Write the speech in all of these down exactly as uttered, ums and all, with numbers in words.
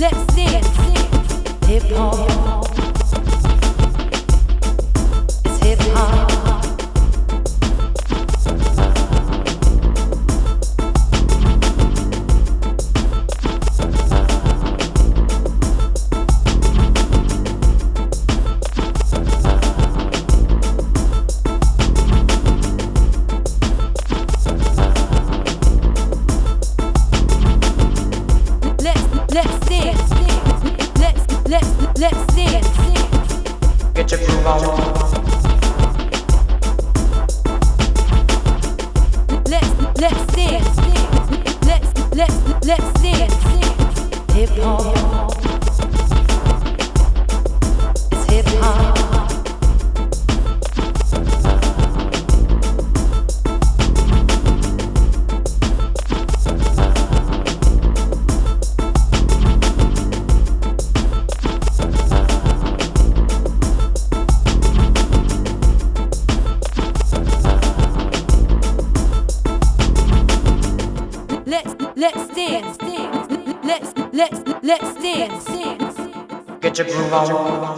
let's dance. Hip hop. It's hip hop. Let's dance. Let's let's let's dance. Get your groove on. Let's let's dance. Let's let's let's dance. Hip hop. It's hip hop. Let's let's dance. Let's let's let's dance. Get your groove on.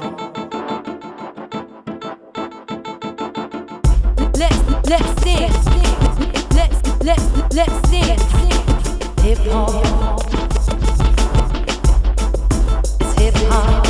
Let's let's dance. Let's let's let's dance. Hip hop. It's hip hop.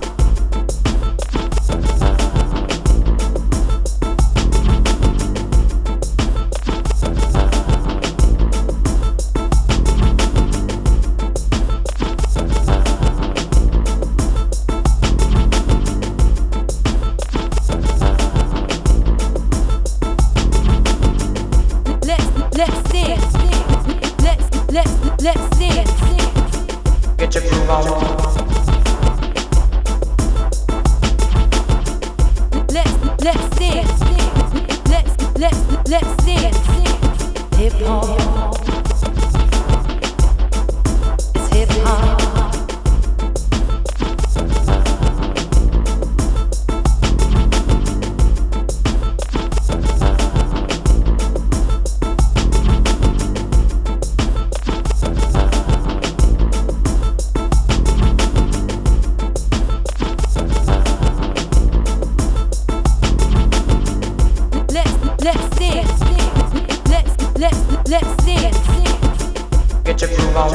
Let's dance. Let's let's let's dance. Get your groove on. Let's let's dance. Let's let's let's dance. Hip hop. It's hip hop. Let's dance. Let's let's let's dance. Get your groove on.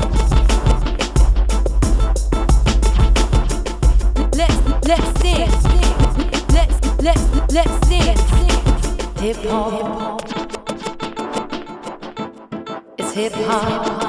Let's let's dance. Let's let's let's dance. Hip hop. It's hip hop.